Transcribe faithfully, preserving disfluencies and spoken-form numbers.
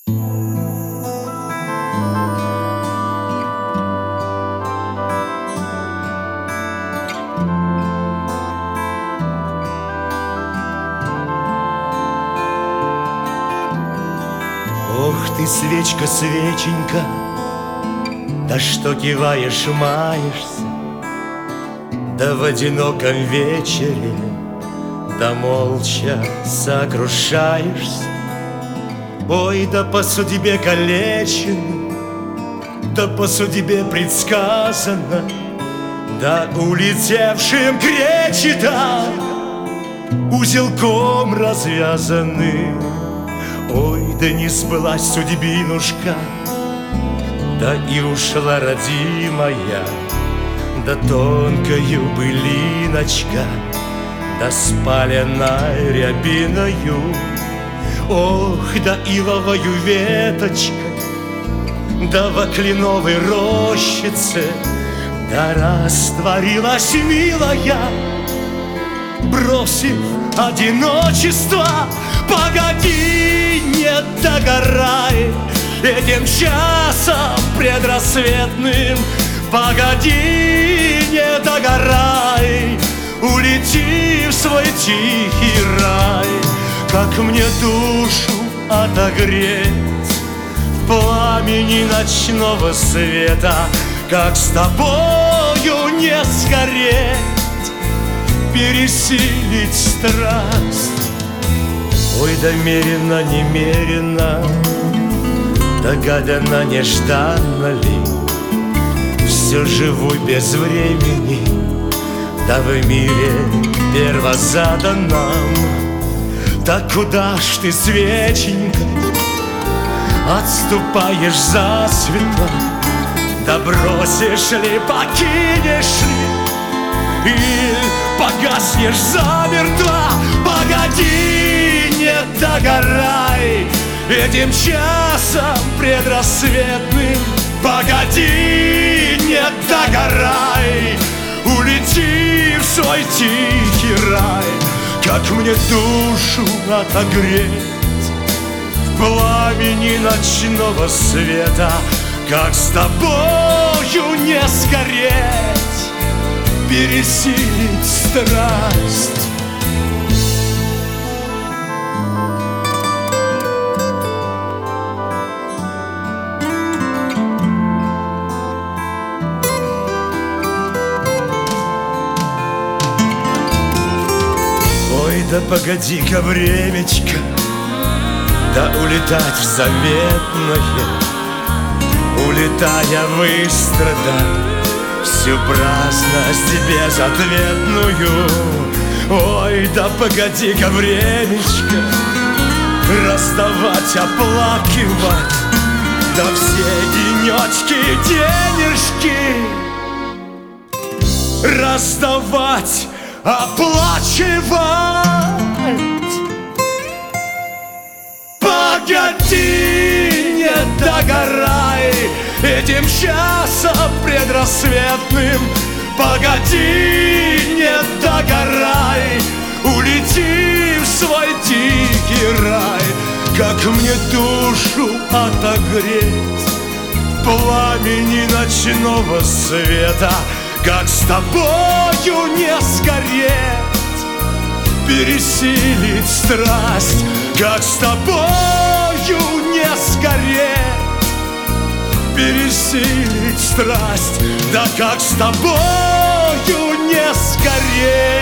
Ох ты, свечка, свеченька, да что киваешь, маешься, да в одиноком вечере, да молча сокрушаешься. Ой, да по судьбе калечен, да по судьбе предсказано, да улетевшим кречетам узелком развязаны. Ой, да не сбылась судьбинушка, да и ушла родимая, да тонкою былиночка, да спаленной рябиною. Ох, да ивовою веточкой, да во кленовой рощице, да растворилась милая, бросив одиночество. Погоди, не догорай этим часом предрассветным. Погоди, не догорай, улети в свой тихий рай. Как мне душу отогреть в пламени ночного света, как с тобою не сгореть, пересилить страсть. Ой, да мерено, немерено, догадано, нежданно ли, все живу без времени, да в мире первозаданном. Так куда ж ты, свеченька, отступаешь засветло? Да бросишь ли, покинешь ли, или погаснешь замертво? Погоди, не догорай этим часом предрассветным. Погоди, не догорай, улети в свой тихий рай. Как мне душу отогреть в пламени ночного света, как с тобою не сгореть, пересилить страсть. Ой, да погоди-ка, времечко, да улетать в заветное, улетая выстрадать всю праздность безответную. Ой, да погоди-ка, времечко, расставать, оплакивать, да все денечки, денежки раздавать, оплачивать. Погоди, не догорай этим часом предрассветным. Погоди, не догорай, улети в свой тихий рай. Как мне душу отогреть в пламени ночного света, как с тобою не сгореть, пересилить страсть. Как с тобою не сгореть, пересилить страсть. Да как с тобою не сгореть,